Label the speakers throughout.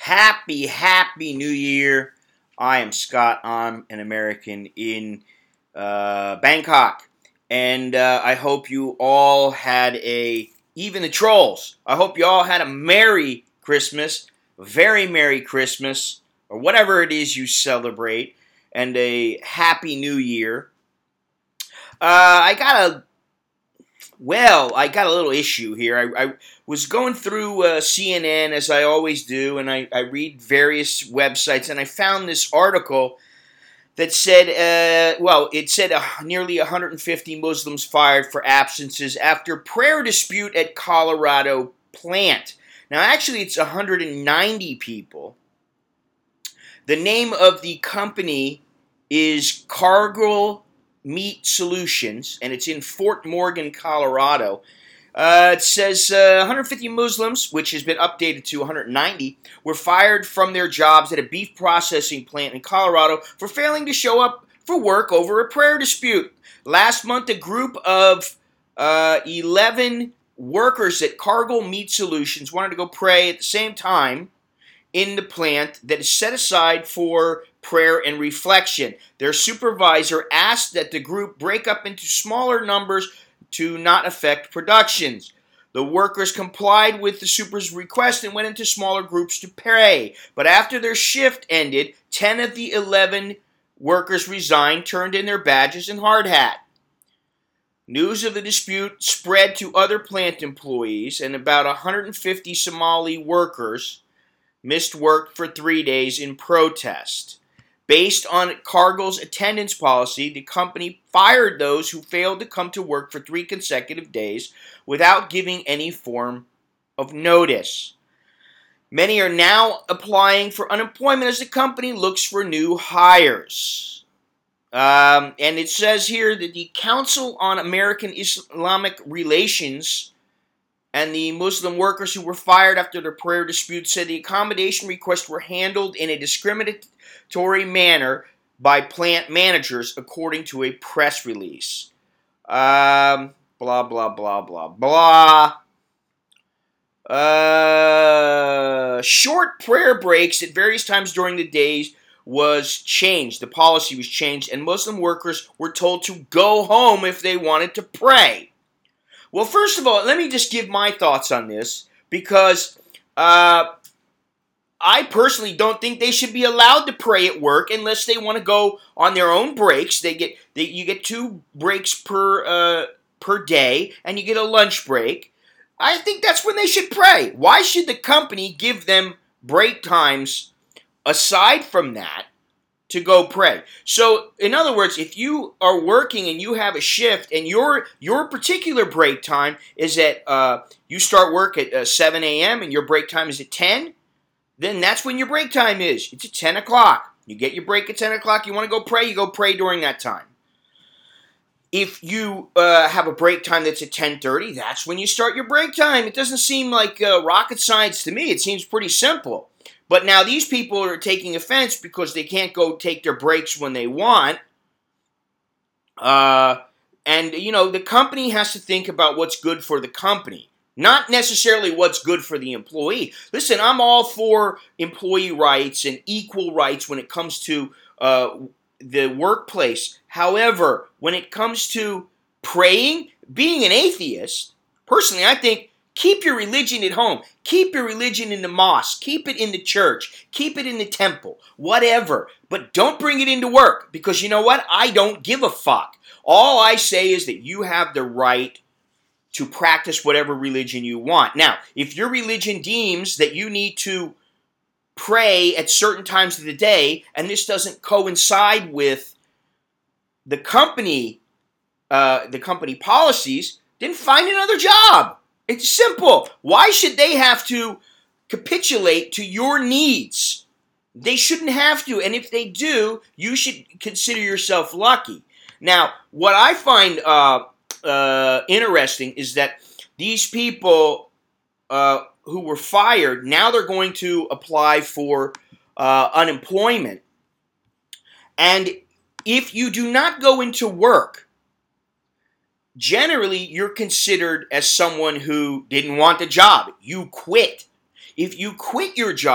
Speaker 1: Happy New Year. I am Scott. I'm an American in Bangkok. And I hope you all had even the trolls, I hope you all had a Merry Christmas, very Merry Christmas, or whatever it is you celebrate, and a Happy New Year. I got a little issue here. I was going through CNN as I always do, and I read various websites, and I found this article that said, it said nearly 150 Muslims fired for absences after prayer dispute at Colorado plant. Now, actually, it's 190 people. The name of the company is Cargill Meat Solutions, and it's in Fort Morgan, Colorado. It says 150 Muslims, which has been updated to 190, were fired from their jobs at a beef processing plant in Colorado for failing to show up for work over a prayer dispute. Last month, a group of 11 workers at Cargill Meat Solutions wanted to go pray at the same time in the plant that is set aside for prayer and reflection. Their supervisor asked that the group break up into smaller numbers to not affect productions. The workers complied with the super's request and went into smaller groups to pray. But after their shift ended, 10 of the 11 workers resigned, turned in their badges and hard hat. News of the dispute spread to other plant employees, and about 150 Somali workers missed work for 3 days in protest. Based on Cargill's attendance policy, the company fired those who failed to come to work for 3 consecutive days without giving any form of notice. Many are now applying for unemployment as the company looks for new hires. And it says here that the Council on American Islamic Relations and the Muslim workers who were fired after the prayer dispute said the accommodation requests were handled in a discriminatory manner by plant managers, according to a press release. Blah, blah, blah, blah, blah. Short prayer breaks at various times during the days was changed. The policy was changed, and Muslim workers were told to go home if they wanted to pray. Well, first of all, let me just give my thoughts on this, because I personally don't think they should be allowed to pray at work unless they want to go on their own breaks. You get 2 breaks per day, and you get a lunch break. I think that's when they should pray. Why should the company give them break times aside from that to go pray? So, in other words, if you are working and you have a shift and your particular break time is at, you start work at 7 a.m. and your break time is at 10, then that's when your break time is. It's at 10 o'clock. You get your break at 10 o'clock. You want to go pray, you go pray during that time. If you have a break time that's at 10:30, that's when you start your break time. It doesn't seem like rocket science to me. It seems pretty simple. But now these people are taking offense because they can't go take their breaks when they want. The company has to think about what's good for the company, not necessarily what's good for the employee. Listen, I'm all for employee rights and equal rights when it comes to the workplace. However, when it comes to praying, being an atheist, personally, I think keep your religion at home. Keep your religion in the mosque. Keep it in the church. Keep it in the temple. Whatever. But don't bring it into work, because you know what? I don't give a fuck. All I say is that you have the right to practice whatever religion you want. Now, if your religion deems that you need to pray at certain times of the day, and this doesn't coincide with the company policies, then find another job. It's simple. Why should they have to capitulate to your needs? They shouldn't have to. And if they do, you should consider yourself lucky. Now, what I find interesting is that these people who were fired, now they're going to apply for unemployment. And if you do not go into work, generally, you're considered as someone who didn't want the job. You quit. If you quit your job,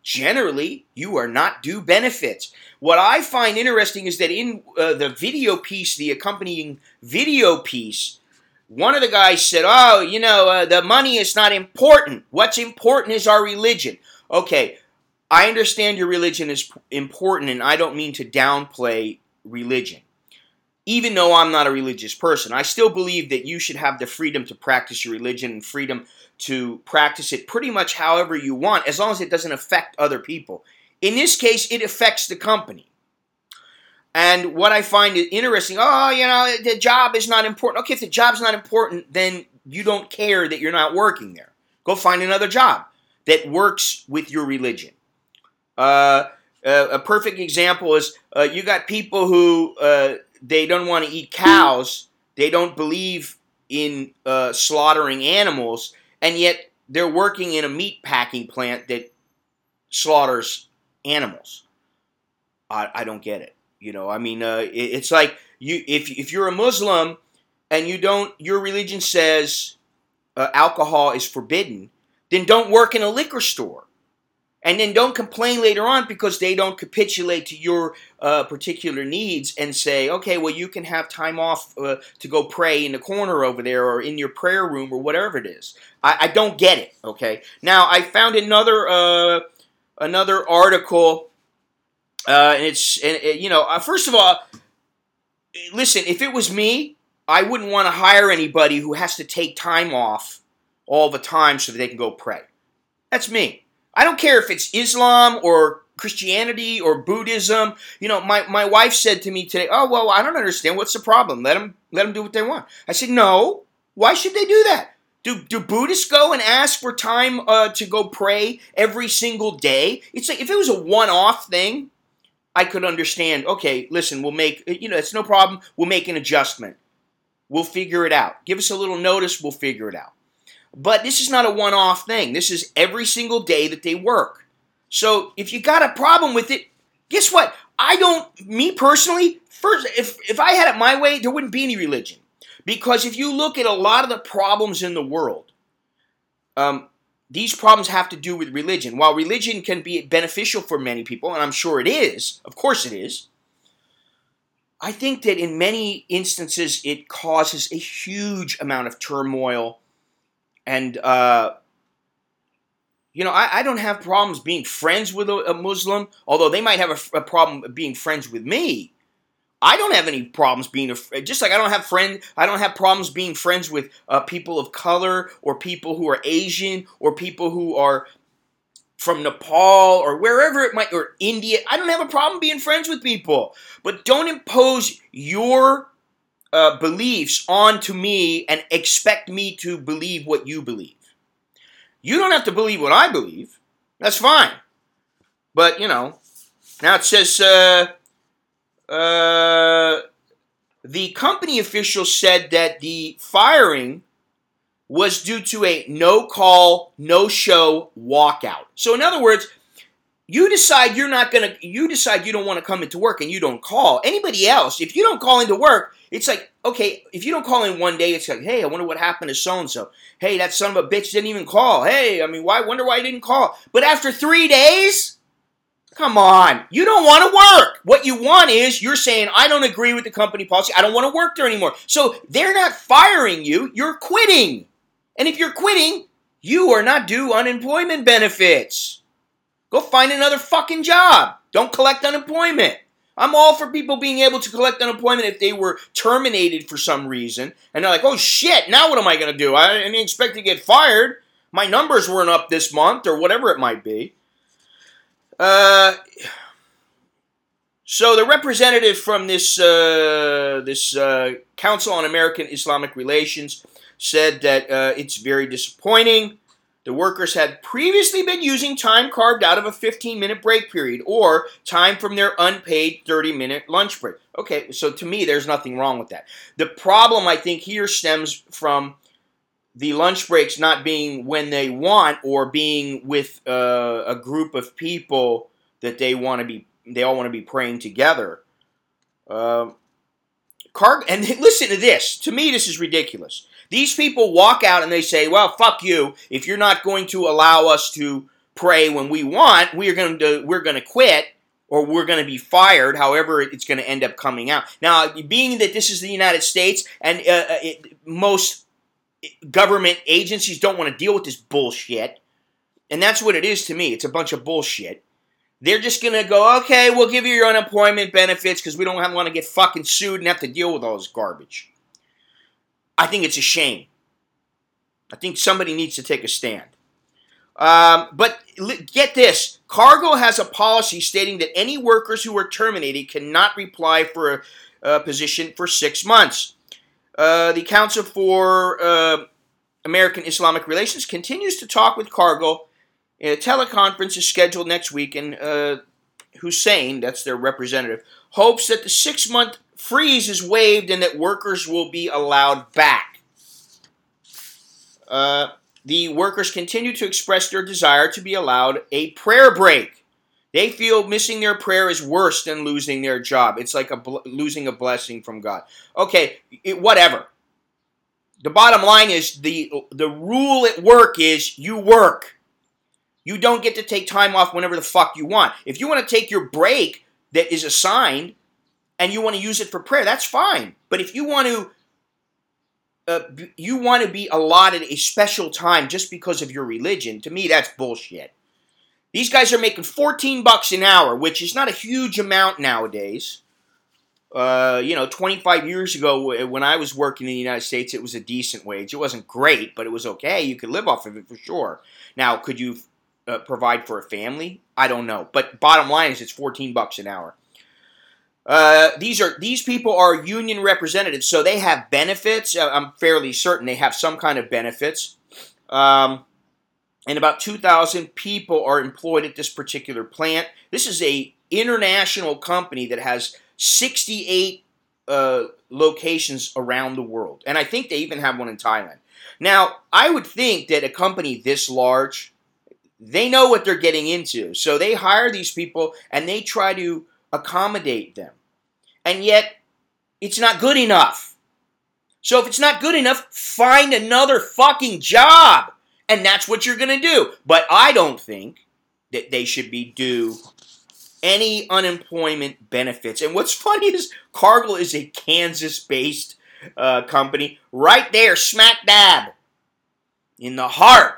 Speaker 1: generally you are not due benefits. What I find interesting is that in the video piece, the accompanying video piece, one of the guys said, oh, the money is not important. What's important is our religion. Okay, I understand your religion is important, and I don't mean to downplay religion. Even though I'm not a religious person, I still believe that you should have the freedom to practice your religion and freedom to practice it pretty much however you want, as long as it doesn't affect other people. In this case, it affects the company. And what I find interesting, the job is not important. Okay, if the job's not important, then you don't care that you're not working there. Go find another job that works with your religion. A perfect example is you got people who they don't want to eat cows. They don't believe in slaughtering animals, and yet they're working in a meat packing plant that slaughters animals. I don't get it. It's like if you're a Muslim and your religion says alcohol is forbidden, then don't work in a liquor store. And then don't complain later on because they don't capitulate to your particular needs and say, okay, well, you can have time off to go pray in the corner over there or in your prayer room or whatever it is. I don't get it, okay? Now, I found another article, first of all, listen, if it was me, I wouldn't want to hire anybody who has to take time off all the time so that they can go pray. That's me. I don't care if it's Islam or Christianity or Buddhism. My wife said to me today, oh, well, I don't understand. What's the problem? Let them do what they want. I said, no. Why should they do that? Do Buddhists go and ask for time to go pray every single day? It's like if it was a one-off thing, I could understand. Okay, listen, we'll make, it's no problem. We'll make an adjustment. We'll figure it out. Give us a little notice. We'll figure it out. But this is not a one-off thing. This is every single day that they work. So if you got a problem with it, guess what? Me personally, first, if I had it my way, there wouldn't be any religion. Because if you look at a lot of the problems in the world, these problems have to do with religion. While religion can be beneficial for many people, and I'm sure it is, of course it is, I think that in many instances it causes a huge amount of turmoil. And, I don't have problems being friends with a Muslim, although they might have a problem being friends with me. I don't have any problems just like I don't have problems being friends with people of color or people who are Asian or people who are from Nepal or wherever it might, or India. I don't have a problem being friends with people. But don't impose your beliefs onto me and expect me to believe what you believe. You don't have to believe what I believe. That's fine. But, now it says, the company official said that the firing was due to a no-call, no-show walkout. So in other words, you decide you don't want to come into work and you don't call. Anybody else, if you don't call into work, it's like, okay, if you don't call in one day, it's like, hey, I wonder what happened to so-and-so. Hey, that son of a bitch didn't even call. Hey, wonder why he didn't call. But after 3 days, come on, you don't want to work. What you want is, you're saying, I don't agree with the company policy. I don't want to work there anymore. So they're not firing you, you're quitting. And if you're quitting, you are not due unemployment benefits. Go find another fucking job. Don't collect unemployment. I'm all for people being able to collect unemployment if they were terminated for some reason. And they're like, oh shit, now what am I going to do? I didn't expect to get fired. My numbers weren't up this month or whatever it might be. So the representative from this Council on American Islamic Relations said that it's very disappointing. The workers had previously been using time carved out of a 15-minute break period or time from their unpaid 30-minute lunch break. Okay, so to me, there's nothing wrong with that. The problem, I think, here stems from the lunch breaks not being when they want or being with a group of people that they all want to be praying together. And listen to this. To me, this is ridiculous. These people walk out and they say, well, fuck you. If you're not going to allow us to pray when we want. We're going to quit, or we're going to be fired, however it's going to end up coming out. Now, being that this is the United States, and most government agencies don't want to deal with this bullshit, and that's what it is to me. It's a bunch of bullshit. They're just going to go, okay, we'll give you your unemployment benefits because we don't want to get fucking sued and have to deal with all this garbage. I think it's a shame. I think somebody needs to take a stand. But get this. Cargill has a policy stating that any workers who are terminated cannot apply for a position for 6 months. The Council for American Islamic Relations continues to talk with Cargill. A teleconference is scheduled next week, and Hussein, that's their representative, hopes that the 6-month freeze is waived and that workers will be allowed back. The workers continue to express their desire to be allowed a prayer break. They feel missing their prayer is worse than losing their job. It's like losing a blessing from God. Okay, whatever. The bottom line is the rule at work is you work. You don't get to take time off whenever the fuck you want. If you want to take your break that is assigned and you want to use it for prayer, that's fine. But if you want to be allotted a special time just because of your religion, to me that's bullshit. These guys are making $14 an hour, which is not a huge amount nowadays. 25 years ago when I was working in the United States, it was a decent wage. It wasn't great, but it was okay. You could live off of it for sure. Now, could you provide for a family? I don't know. But bottom line is it's $14 an hour. These people are union representatives, so they have benefits. I'm fairly certain they have some kind of benefits. And about 2,000 people are employed at this particular plant. This is a international company that has 68 locations around the world. And I think they even have one in Thailand. Now, I would think that a company this large, they know what they're getting into. So they hire these people and they try to accommodate them. And yet, it's not good enough. So if it's not good enough, find another fucking job. And that's what you're going to do. But I don't think that they should be due any unemployment benefits. And what's funny is Cargill is a Kansas-based company right there, smack dab, in the heart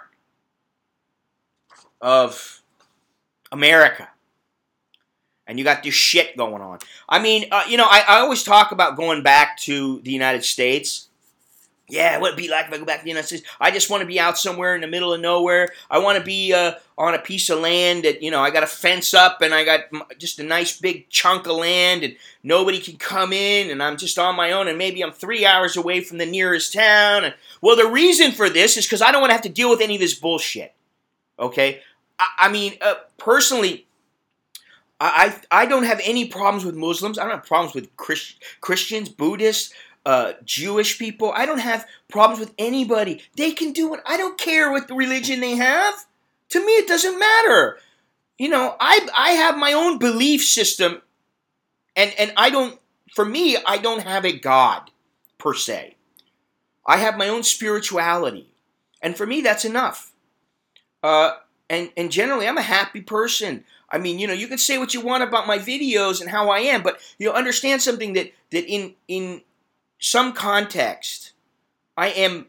Speaker 1: of America. And you got this shit going on. I mean, I always talk about going back to the United States. Yeah, what it'd be like if I go back to the United States. I just want to be out somewhere in the middle of nowhere. I want to be on a piece of land that, I got a fence up and I got just a nice big chunk of land and nobody can come in and I'm just on my own and maybe I'm 3 hours away from the nearest town. And, well, the reason for this is because I don't want to have to deal with any of this bullshit. Okay? Personally, I don't have any problems with Muslims. I don't have problems with Christians, Buddhists, Jewish people. I don't have problems with anybody. They can do it. I don't care what the religion they have. To me, it doesn't matter. I have my own belief system, and I don't have a God, per se. I have my own spirituality. And for me, that's enough. And generally, I'm a happy person. I mean, you can say what you want about my videos and how I am, but understand something that in some context, maybe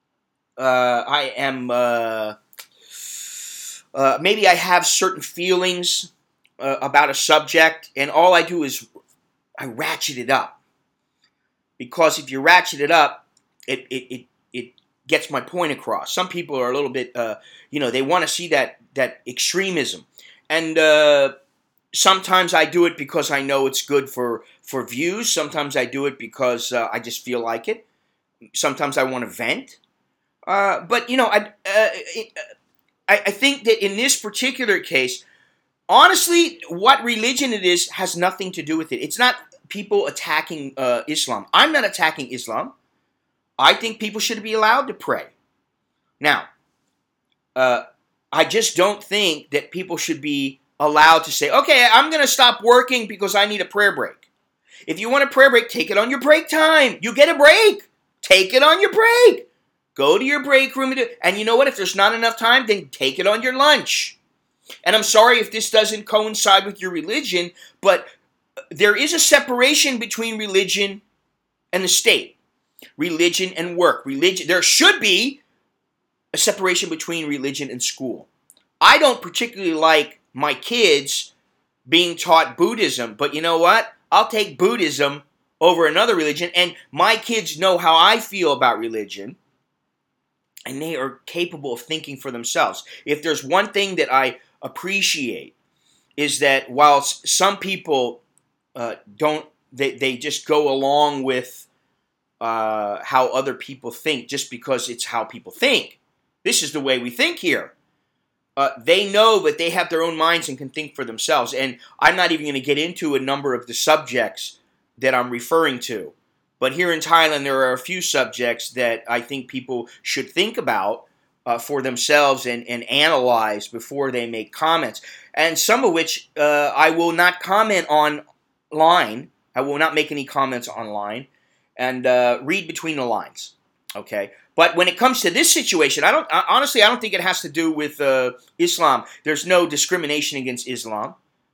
Speaker 1: I have certain feelings about a subject, and all I do is I ratchet it up. Because if you ratchet it up, it gets my point across. Some people are a little bit, they want to see that extremism. And sometimes I do it because I know it's good for views. Sometimes I do it because I just feel like it. Sometimes I want to vent. But I think that in this particular case, honestly, what religion it is has nothing to do with it. It's not people attacking Islam. I'm not attacking Islam. I think people should be allowed to pray. Now, I just don't think that people should be allowed to say, okay, I'm going to stop working because I need a prayer break. If you want a prayer break, take it on your break time. You get a break. Take it on your break. Go to your break room. And you know what? If there's not enough time, then take it on your lunch. And I'm sorry if this doesn't coincide with your religion, but there is a separation between religion and the state, religion and work. There should be a separation between religion and school. I don't particularly like my kids being taught Buddhism, but you know what? I'll take Buddhism over another religion, and my kids know how I feel about religion, and they are capable of thinking for themselves. If there's one thing that I appreciate, is that while some people they just go along with how other people think just because it's how people think. This is the way we think here. They know that they have their own minds and can think for themselves. And I'm not even going to get into a number of the subjects that I'm referring to. But here in Thailand, there are a few subjects that I think people should think about for themselves and analyze before they make comments. And some of which I will not comment online. I will not make any comments online. And read between the lines. Okay? But when it comes to this situation, honestly, I don't think it has to do with Islam. There's no discrimination against Islam.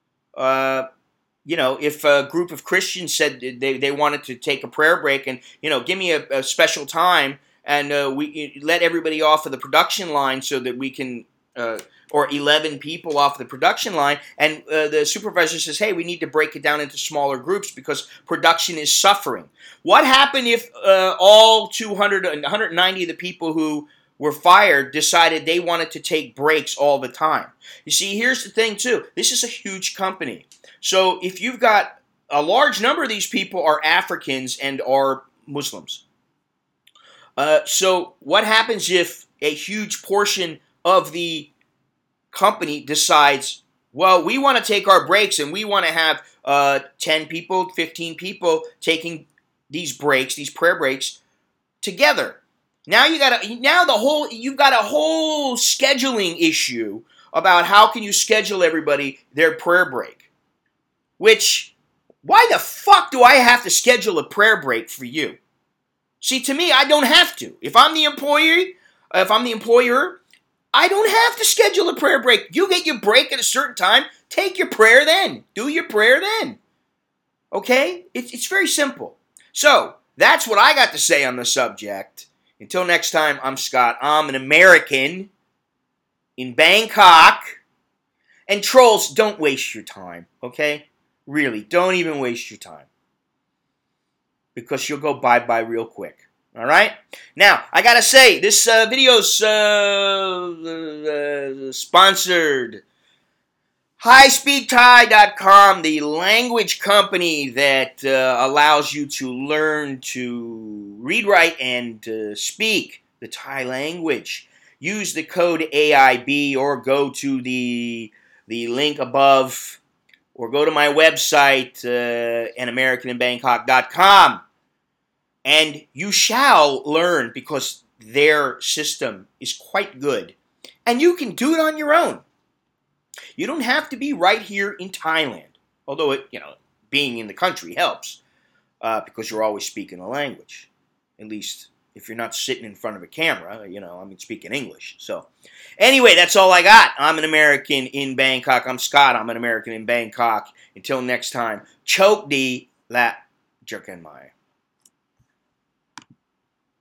Speaker 1: If a group of Christians said they wanted to take a prayer break and, give me a special time and we let everybody off of the production line so that we can, or 11 people off the production line, and the supervisor says, hey, we need to break it down into smaller groups because production is suffering. What happened if all 190 of the people who were fired decided they wanted to take breaks all the time? You see, here's the thing, too. This is a huge company. So if you've got a large number of these people are Africans and are Muslims. So what happens if a huge portion of the company decides, well, we want to take our breaks and we want to have 10 people, 15 people taking these breaks, these prayer breaks together. Now you've got a whole scheduling issue about how can you schedule everybody their prayer break. Which, why the fuck do I have to schedule a prayer break for you? See, to me, I don't have to. If I'm the employer, I don't have to schedule a prayer break. You get your break at a certain time, take your prayer then. Do your prayer then. Okay? It's very simple. So, that's what I got to say on the subject. Until next time, I'm Scott. I'm an American in Bangkok. And trolls, don't waste your time, okay? Really, don't even waste your time. Because you'll go bye-bye real quick. All right? Now, I got to say, this video's sponsored. HighSpeedThai.com, the language company that allows you to learn to read, write, and speak the Thai language. Use the code AIB or go to the link above or go to my website, anamericaninbangkok.com. And you shall learn because their system is quite good. And you can do it on your own. You don't have to be right here in Thailand. Although, being in the country helps. Because you're always speaking the language. At least if you're not sitting in front of a camera, speaking English. So, anyway, that's all I got. I'm an American in Bangkok. I'm Scott. I'm an American in Bangkok. Until next time, choke the la jerkin my.